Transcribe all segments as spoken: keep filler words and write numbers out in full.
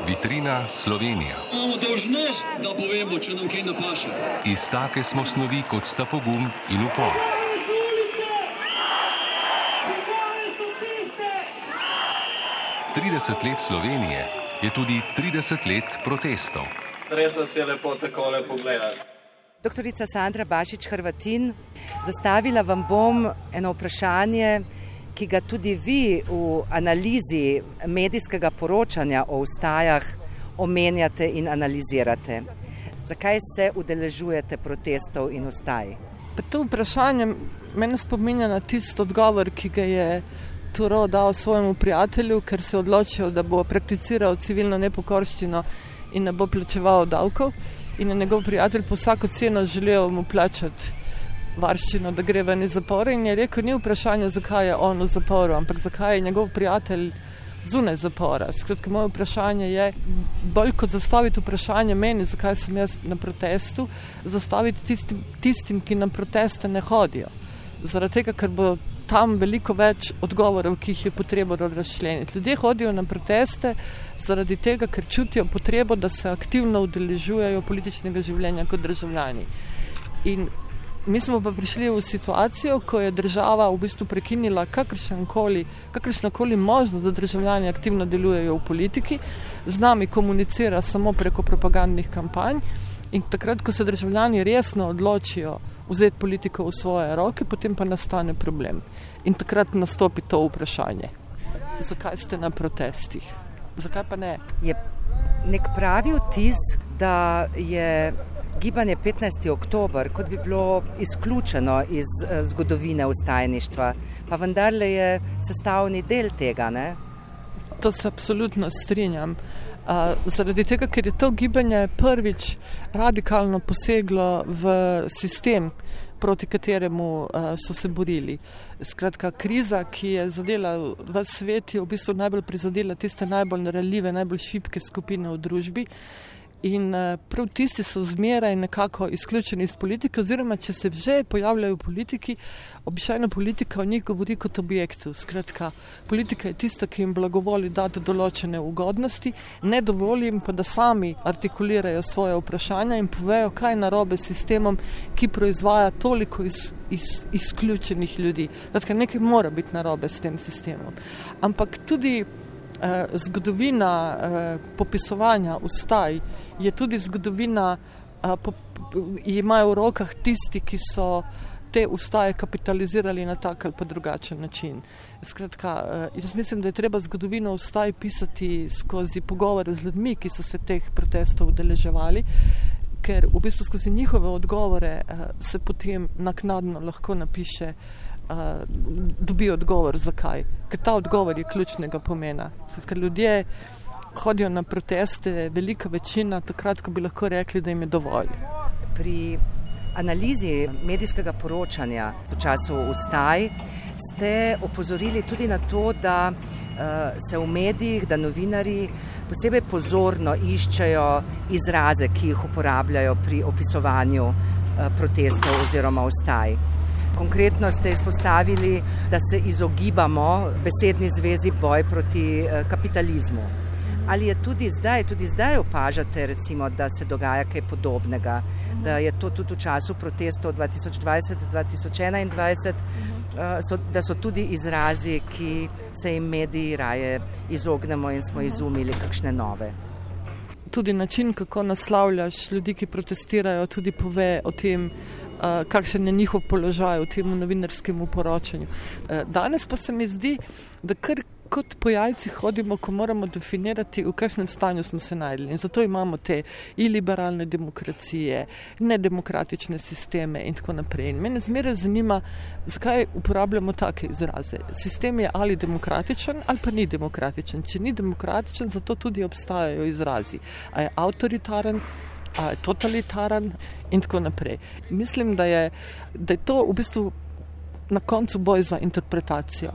Vitrina Slovenija. Imamo dolžnost, da povemo, če nam kaj ne paše. Iz take smo snovi, kot sta pogum in upor. trideset let Slovenije je tudi trideset let protestov. Res vas je lepo takole pogledati. Doktorica Sandra Bašić Hrvatin, zastavila vam bom eno vprašanje, ki ga tudi vi v analizi medijskega poročanja o vstajah omenjate in analizirate. Zakaj se udeležujete protestov in vstaj? To vprašanje mene spominja na tisti odgovor, ki ga je Turo dal svojemu prijatelju, ker se je odločil, da bo prakticiral civilno nepokorščino in ne bo plačeval davkov. In je njegov prijatelj po vsako ceno želel mu plačati varščino, da gre ven iz zapora. In je rekel, ni vprašanje, zakaj je on v zaporu, ampak zakaj je njegov prijatelj zunaj zapora. Skratka, moje vprašanje je, bolj kot zastaviti vprašanje meni, zakaj sem jaz na protestu, zastaviti tistim, tistim ki na proteste ne hodijo. Zaradi tega, ker bo tam veliko več odgovorov, ki jih je potrebno razčleniti. Ljudje hodijo na proteste zaradi tega, ker čutijo potrebo, da se aktivno udeležujejo političnega življenja kot državljani. In mi smo pa prišli v situacijo, ko je država v bistvu prekinila kakršnakoli, kakršnakoli možnost, da državljani aktivno delujejo v politiki, z nami komunicira samo preko propagandnih kampanj in takrat, ko se državljani resno odločijo vzeti politiko v svoje roke, potem pa nastane problem. In takrat nastopi to vprašanje. Zakaj ste na protestih? Zakaj pa ne? Je nek pravi vtis, da je gibanje petnajsti oktober, kot bi bilo izključeno iz zgodovine vstajništva, pa vendarle je sestavni del tega, ne? To se absolutno strinjam. Uh, zaradi tega, ker je to gibanje prvič radikalno poseglo v sistem, proti kateremu uh, so se borili. Skratka, kriza, ki je zadela v svet, je v bistvu najbolj prizadela tiste najbolj ranljive, najbolj šibke skupine v družbi. In prav tisti so zmeraj nekako izključeni iz politike, oziroma če se že pojavljajo v politiki, običajno politika o njih govori kot objektu. Skratka, politika je tista, ki jim blagovoli dati določene ugodnosti, ne dovoli jim pa, da sami artikulirajo svoje vprašanja in povejo, kaj narobe s sistemom, ki proizvaja toliko iz, iz, izključenih ljudi. Skratka, nekaj mora biti narobe s tem sistemom. Ampak tudi eh, zgodovina eh, popisovanja vstaj je tudi zgodovina, uh, po, po, imajo v rokah tisti, ki so te vstaje kapitalizirali na tak ali pa drugačen način. Skratka, uh, jaz mislim, da je treba zgodovino vstaj pisati skozi pogovore z ljudmi, ki so se teh protestov udeleževali, ker v bistvu skozi njihove odgovore uh, se potem naknadno lahko napiše, uh, dobi odgovor zakaj. Ker ta odgovor je ključnega pomena. Skratka, ljudje hodijo na proteste, velika večina, takrat, ko bi lahko rekli, da jim je dovolj. Pri analizi medijskega poročanja v času vstaj ste opozorili tudi na to, da uh, se v medijih, da novinarji posebej pozorno iščejo izraze, ki jih uporabljajo pri opisovanju uh, protestov oziroma vstaj. Konkretno ste izpostavili, da se izogibamo besedni zvezi boj proti uh, kapitalizmu. Ali je tudi zdaj, tudi zdaj opažate, recimo, da se dogaja kaj podobnega, da je to tudi v času protestov dva tisoč dvajset do dva tisoč enaindvajset, so, da so tudi izrazi, ki se jim mediji raje izognemo in smo izumili kakšne nove? Tudi način, kako naslavljaš ljudi, ki protestirajo, tudi pove o tem, kakšen je njihov položaj v tem novinarskem poročanju. Danes pa se mi zdi, da kar kot po jajcih hodimo, ko moramo definirati, v kakšnem stanju smo se najdli. In zato imamo te iliberalne demokracije, nedemokratične sisteme in tako naprej. In mene zmeraj zanima, zakaj uporabljamo take izraze. Sistem je ali demokratičen, ali pa ni demokratičen. Če ni demokratičen, zato tudi obstajajo izrazi. A je avtoritaren, a je totalitaren in tako naprej. Mislim, da je, da je to v bistvu na koncu boj za interpretacijo.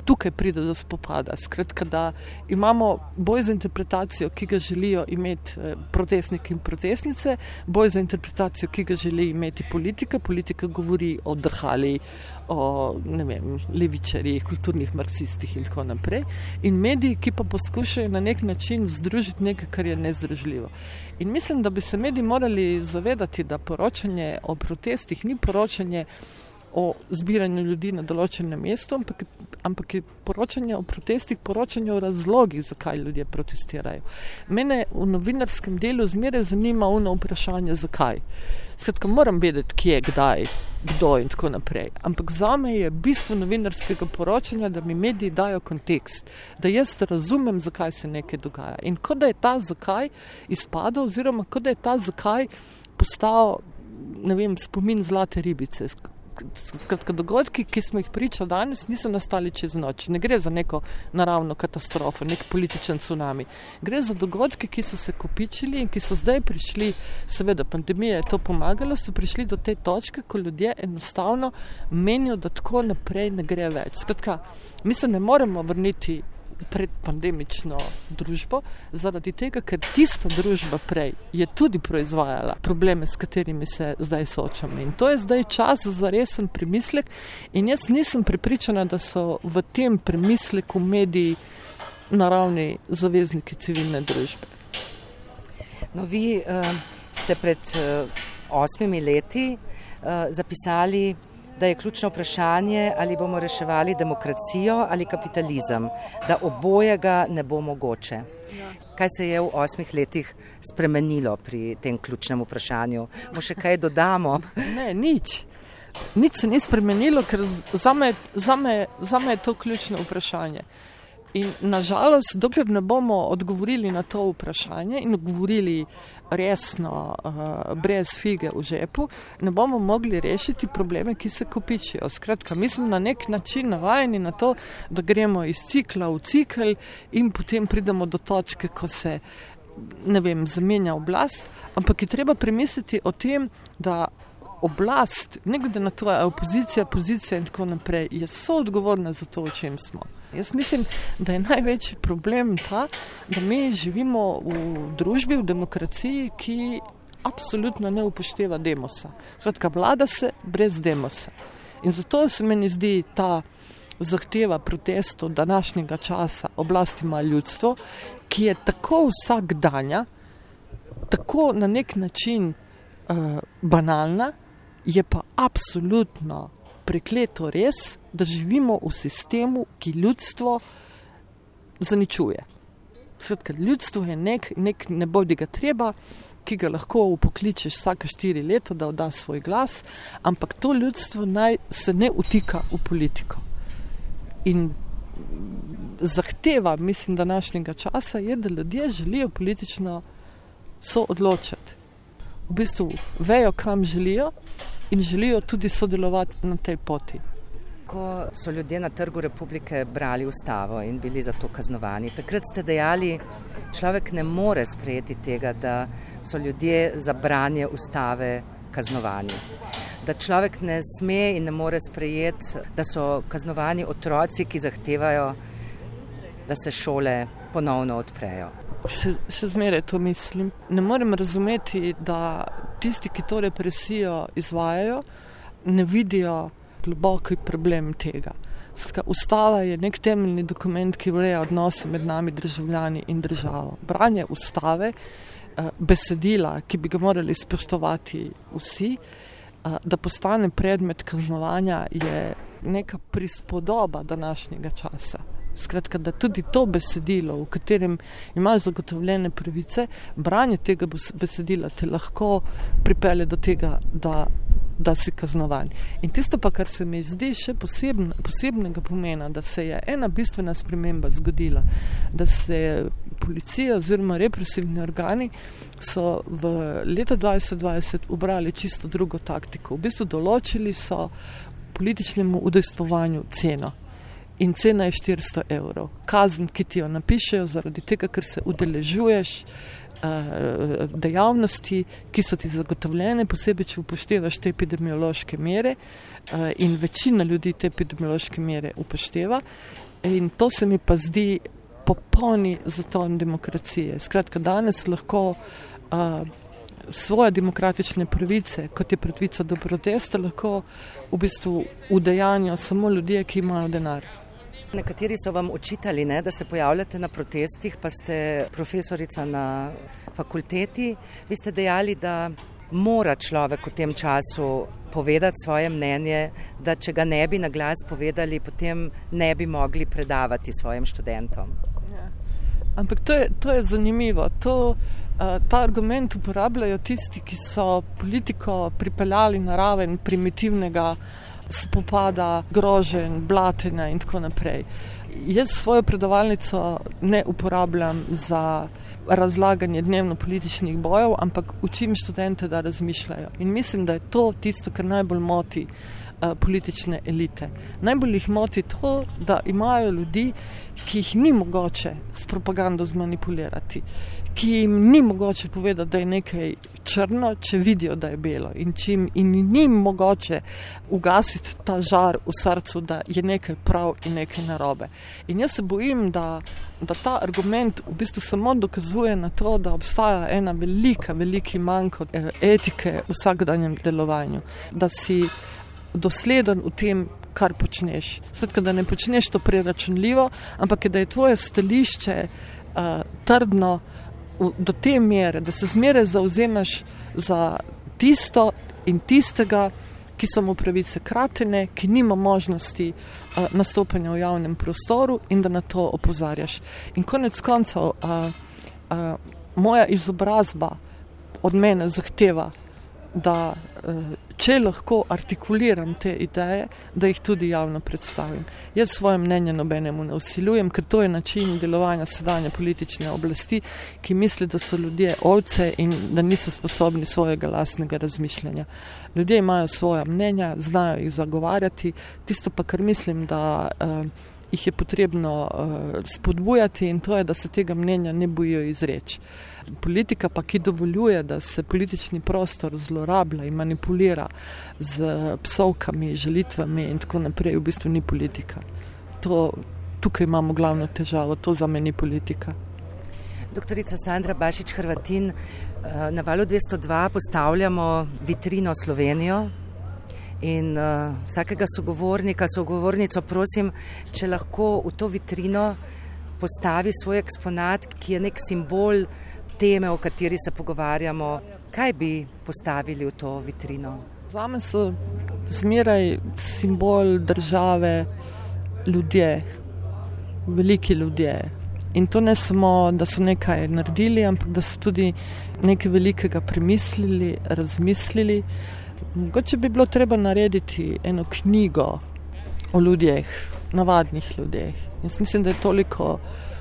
tukaj pride do spopada. Skratka, da imamo boj za interpretacijo, ki ga želijo imeti protestniki in protestnice, boj za interpretacijo, ki ga želi imeti politika. Politika govori o drhali, o ne vem, levičarjih, kulturnih marksistih in tako naprej. In mediji, ki pa poskušajo na nek način združiti nekaj, kar je nezdružljivo. In mislim, da bi se mediji morali zavedati, da poročanje o protestih ni poročanje o zbiranju ljudi na določenem mestu, ampak, ampak je poročanje o protestih, poročanje o razlogih, zakaj ljudje protestirajo. Mene v novinarskem delu zmeraj zanima ono vprašanje, zakaj. Skratka, moram vedeti, kje, kdaj, kdo in tako naprej. Ampak zame je bistvo novinarskega poročanja, da mi mediji dajo kontekst, da jaz razumem, zakaj se nekaj dogaja. In kot da je ta zakaj izpadel, oziroma kot da je ta zakaj postal, ne vem, spomin zlate ribice. Skratka, dogodki, ki smo jih pričali danes, niso nastali čez noč. Ne gre za neko naravno katastrofo, nek političen tsunami. Gre za dogodke, ki so se kopičili in ki so zdaj prišli, seveda pandemija je to pomagala, so prišli do te točke, ko ljudje enostavno menijo, da tako naprej ne gre več. Skratka, mi se ne moremo vrniti pred pandemično družbo, zaradi tega, ker tista družba prej je tudi proizvajala probleme, s katerimi se zdaj soočamo. In to je zdaj čas za resen premislek in jaz nisem prepričana, da so v tem premisleku mediji naravni zavezniki civilne družbe. No, vi uh, ste pred uh, osmimi leti uh, zapisali, da je ključno vprašanje, ali bomo reševali demokracijo ali kapitalizem, da obojega ne bo mogoče. Ja. Kaj se je v osmih letih spremenilo pri tem ključnem vprašanju? Mo še kaj dodamo? Ne, nič. Nič se ni spremenilo, ker zame, zame, zame je to ključno vprašanje. In nažalost, dokler ne bomo odgovorili na to vprašanje in odgovorili resno, uh, brez fige v žepu, ne bomo mogli rešiti probleme, ki se kopičijo. Skratka, mi smo na nek način navajeni na to, da gremo iz cikla v cikl in potem pridemo do točke, ko se, ne vem, zamenja oblast, ampak je treba premisliti o tem, da oblast, ne glede na to, je opozicija, pozicija in tako naprej, je soodgovorna za to, o čem smo. Jaz mislim, da je največji problem ta, da mi živimo v družbi, v demokraciji, ki absolutno ne upošteva demosa. Skratka, vlada se brez demosa. In zato se meni zdi ta zahteva protestov današnjega časa, oblast ima ljudstvo, ki je tako vsakdanja, tako na nek način uh, banalna, je pa absolutno prekleto res, da živimo v sistemu, ki ljudstvo zaničuje. Skratka, ljudstvo je nek, nek ne bodi ga treba, ki ga lahko upokličeš vsake štiri leta, da odda svoj glas, ampak to ljudstvo naj se ne utika v politiko. In zahteva, mislim, današnjega časa je, da ljudje želijo politično soodločati. V bistvu vejo, kam želijo in želijo tudi sodelovati na tej poti. Ko so ljudje na Trgu Republike brali ustavo in bili za to kaznovani, takrat ste dejali, človek ne more sprejeti tega, da so ljudje za branje ustave kaznovani. Da človek ne sme in ne more sprejeti, da so kaznovani otroci, ki zahtevajo, da se šole ponovno odprejo. Še, še zmeraj to mislim. Ne morem razumeti, da tisti, ki to represijo izvajajo, ne vidijo globoki problem tega. Skratka, ustava je nek temeljni dokument, ki ureja odnose med nami, državljani in državo. Branje ustave, besedila, ki bi ga morali spoštovati vsi, da postane predmet kaznovanja, je neka prispodoba današnjega časa. Skratka, da tudi to besedilo, v katerem imaš zagotovljene pravice, branje tega besedila te lahko pripelje do tega, da, da si kaznovan. In tisto pa, kar se mi zdi še posebn, posebnega pomena, da se je ena bistvena sprememba zgodila, da se policija oziroma represivni organi so v leta dvajset dvajset ubrali čisto drugo taktiko. V bistvu določili so političnemu udejstvovanju ceno. In cena je štiristo evrov. Kazen, ki ti jo napišejo zaradi tega, ker se udeležuješ uh, dejavnosti, ki so ti zagotovljene, posebej, če upoštevaš te epidemiološke mere uh, in večina ljudi te epidemiološke mere upošteva, In to se mi pa zdi popolni zaton demokracije. Skratka, danes lahko uh, svoje demokratične pravice, kot je pravica do protesta, lahko v bistvu udejanjajo samo ljudje, ki imajo denar. Nekateri so vam očitali, ne, da se pojavljate na protestih, pa ste profesorica na fakulteti. Vi ste dejali, da mora človek v tem času povedati svoje mnenje, da če ga ne bi na glas povedali, potem ne bi mogli predavati svojim študentom. Ja. Ampak to je, to je zanimivo. To, uh, ta argument uporabljajo tisti, ki so politiko pripeljali na raven primitivnega spopada, groženj, blatenja in tako naprej. Jaz svojo predavalnico ne uporabljam za razlaganje dnevno političnih bojev, ampak učim študente, da razmišljajo. In mislim, da je to tisto, kar najbolj moti uh, politične elite. Najbolj jih moti to, da imajo ljudi, ki jih ni mogoče s propagando zmanipulirati, ki jim ni mogoče povedati, da je nekaj črno, če vidijo, da je belo, in čim in ni mogoče ugasiti ta žar v srcu, da je nekaj prav in nekaj narobe. In jaz se bojim, da, da ta argument v bistvu samo dokazuje na to, da obstaja ena velika, veliki manjko etike v vsakdanjem delovanju, da si dosleden v tem, kar počneš. Skratka, da ne počneš to preračunljivo, ampak je, da je tvoje stališče uh, trdno v, do te mere, da se zmeraj zauzemaš za tisto in tistega, ki so mu pravice kratene, ki nima možnosti uh, nastopanja v javnem prostoru in da na to opozarjaš. In konec koncev, uh, uh, moja izobrazba od mene zahteva, da uh, če lahko artikuliram te ideje, da jih tudi javno predstavim. Jaz svoje mnenje nobenemu ne vsiljujem, ker to je način delovanja sedanje politične oblasti, ki misli, da so ljudje ovce in da niso sposobni svojega lastnega razmišljanja. Ljudje imajo svoja mnenja, znajo jih zagovarjati, tisto pa, kar mislim, da uh, jih je potrebno uh, spodbujati, in to je, da se tega mnenja ne bojijo izreči. Politika pa, ki dovoljuje, da se politični prostor zlorablja in manipulira z psovkami, žalitvami in tako naprej, v bistvu ni politika. To, tukaj imamo glavno težavo, to za me ni politika. Doktorica Sandra Bašič Hrvatin, na Valu dvesto dva postavljamo vitrino Slovenijo in uh, vsakega sogovornika, sogovornico prosim, če lahko v to vitrino postavi svoj eksponat, ki je nek simbol teme, o kateri se pogovarjamo. Kaj bi postavili v to vitrino? Zame so zmeraj simbol države ljudje, veliki ljudje. In to ne samo, da so nekaj naredili, ampak da so tudi nekaj velikega premislili, razmislili. Mogoče bi bilo treba narediti eno knjigo o ljudeh, navadnih ljudeh. Jaz mislim, da je toliko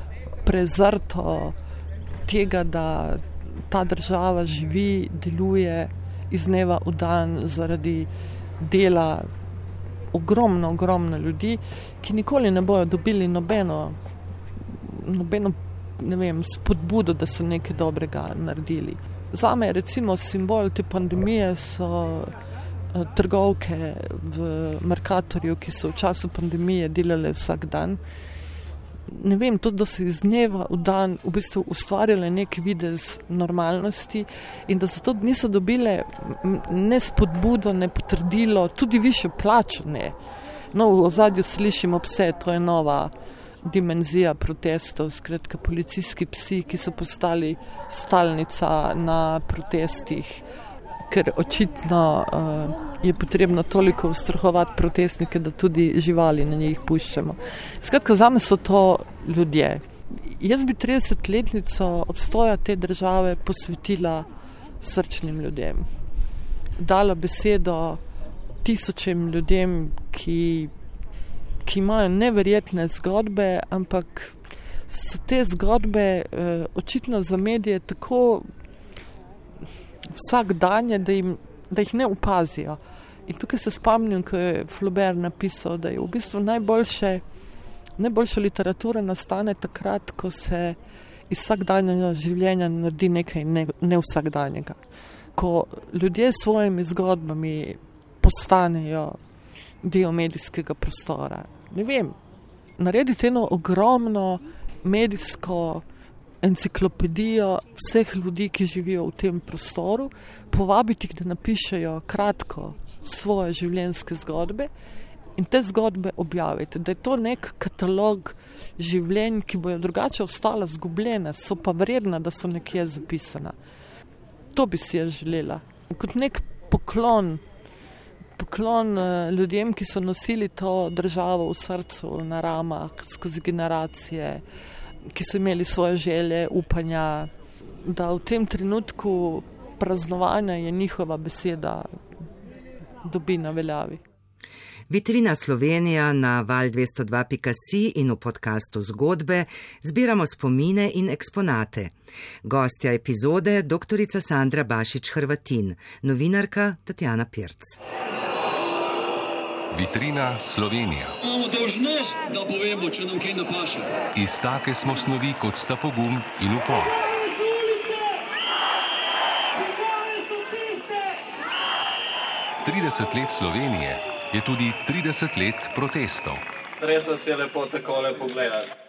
prezrto tega, da ta država živi, deluje iz dneva v dan zaradi dela ogromno, ogromno ljudi, ki nikoli ne bojo dobili nobeno, nobeno ne vem, spodbudo, da so nekaj dobrega naredili. Zame recimo simbol te pandemije so uh, trgovke v Mercatorju, ki so v času pandemije delale vsak dan. Ne vem, to, da so iz dneva v dan v bistvu ustvarjale nek videz normalnosti in da zato niso dobile ne spodbudo, ne potrdilo, tudi višjo plačo ne. No, v ozadju slišimo pse, to je nova dimenzija protestov, skratka policijski psi, ki so postali stalnica na protestih, ker očitno uh, je potrebno toliko ustrahovati protestnike, da tudi živali na njih puščamo. Skratka, zame so to ljudje. Jaz bi tridesetletnico obstoja te države posvetila srčnim ljudem. Dala besedo tisočem ljudem, ki, ki imajo neverjetne zgodbe, ampak so te zgodbe eh, očitno za medije tako vsak dan je, da, jim, da jih ne opazijo. In tukaj se spomnim, ko je Flaubert napisal, da je v bistvu najboljše, najboljša literatura nastane takrat, ko se iz vsakdanjega življenja naredi nekaj ne, ne vsakdanjega. Ko ljudje s svojimi zgodbami postanejo del medijskega prostora. Ne vem, narediti eno ogromno medijsko enciklopedijo vseh ljudi, ki živijo v tem prostoru, povabiti jih, da napišejo kratko svoje življenjske zgodbe in te zgodbe objaviti, da je to nek katalog življenj, ki bojo drugače ostala zgubljena, so pa vredna, da so nekje zapisana. To bi si jaz želela. Kot nek poklon, poklon ljudem, ki so nosili to državo v srcu, na ramah, skozi generacije, ki so imeli svoje želje, upanja, da v tem trenutku praznovanja je njihova beseda dobi na veljavi. Vitrina Slovenija na val dvesto dva pika si in v podkastu Zgodbe zbiramo spomine in eksponate. Gostja epizode doktorica Sandra Bašič Hrvatin, novinarka Tatjana Pirc. Vitrina Slovenija. Imamo dolžnost, da povemo, če nam kaj ne paše. Iz take smo snovi, kot sta pogum in upor. trideset let Slovenije je tudi trideset let protestov. Res vas je lepo takole pogledati.